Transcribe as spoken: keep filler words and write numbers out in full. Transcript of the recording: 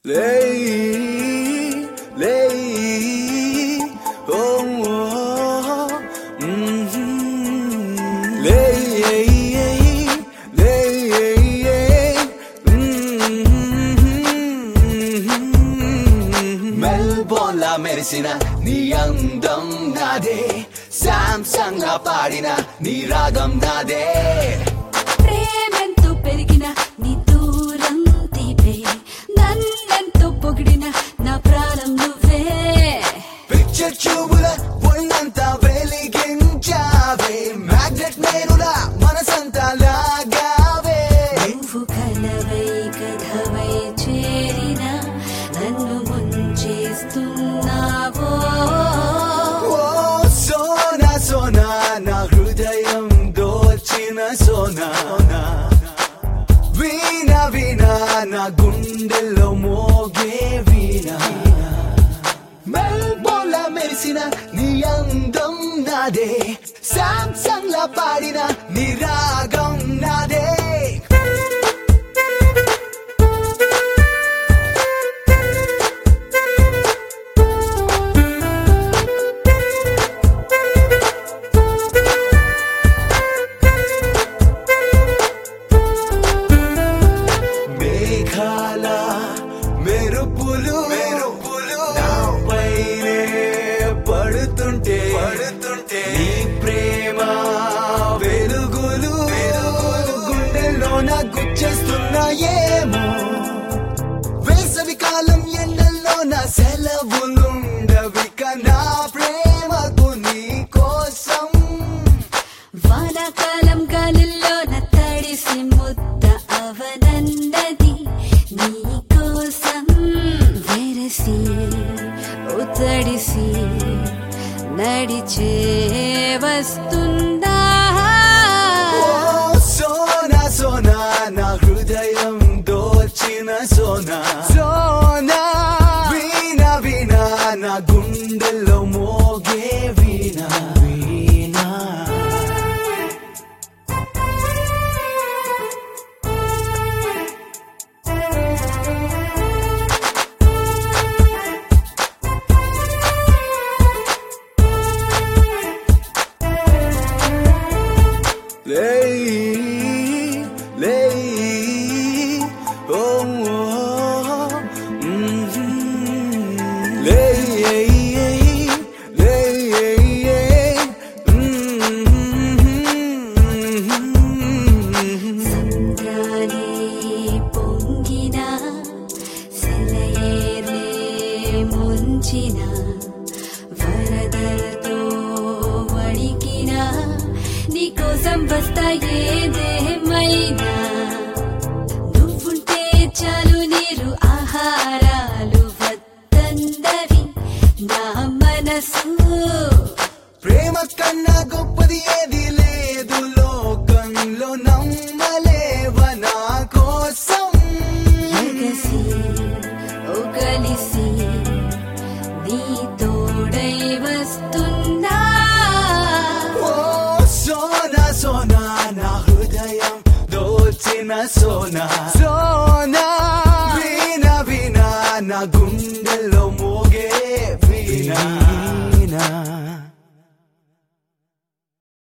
Lay, lay, oh, oh, mm-hmm. Lay, lay, mm-hmm. Melbourne la merisina ni andam nade, Samsung la padina ni ragam nade. ప్రేమంతో పెరిగిన నీ దూరం తీపే నన్నెంతో పొగిడిన నా ప్రాణం నువ్వే picture చూపుల ఒళ్ళంతా వెలిగించావే మ్యాగ్నెట్ నేనులా మనసంతా లాగావే నువ్వు కలవై కథవై చేరిన నన్ను ముంచేస్తున్నావో ఓ సోనా సోనా నా హృదయం దోచిన సోనా వీణా వీణా నా గుండెల్లో మోగే వీణా మెల్బోర్న్ లా మెరిసిన నీ అందం నాదే సామ్సంగ్ లా పాడిన నీ రాగం నాదే మేఘాల మెరుపులు మెరుపులు నాపైనే పడుతుంటే పడుతుంటే నీ ప్రేమ వెలుగులు వెలుగులు గుండెల్లో నా గుచ్చేస్తున్నాయేమో వేసవి కాలం ఎండల్లో నా సెలవులుండవిక నా ప్రేమకు నీ కోసం వానాకాలం గాలిలో నా తడిసి ముద్ద అవనన్నది నీ కోసం వెరసి ఉతడిసి నడిచే వస్తుందా ఓ సోనా సోనా నా హృదయం దోచిన సోనా సోనా వీణా వీణా నా గుండెల్లో మోగే వీణా వీణా Lay, lay, oh, oh, mm-hmm. Lay, lay, mm-hmm. సంద్రాలే పొంగిన సెలయేర్లే ముంచిన వరదలతో వణికిన నీకోసం వస్తా ఏదేమైనా నువ్వుంటే చాలు నీరు ఆహారాలు వద్దందవి నా మనసు ప్రేమ కన్నా గొప్పది ఏది లేదు లోకంలో నమ్మలేవ నా కోసం ఎగసి ఓ కలిసి నీ తోడై వస్తున్నా ఓ సోనా సోనా నా హృదయం దోచిన సోనా సోనా